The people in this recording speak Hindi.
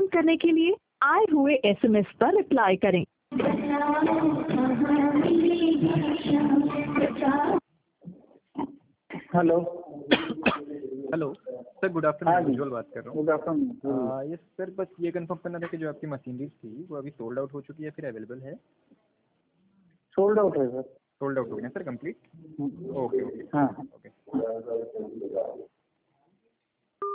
करने के लिए आए हुए एसएमएस पर रिप्लाई करें। Hello hello sir, good afternoon. Ujjwal बात कर रहा हूँ। Good afternoon. ये सर बस ये कंफर्म करना था कि जो आपकी मशीनरीज थी वो अभी सोल्ड आउट हो चुकी है फिर अवेलेबल है? सोल्ड आउट है सर। सोल्ड आउट हो गया सर कंप्लीट? ओके ओके हाँ ओके।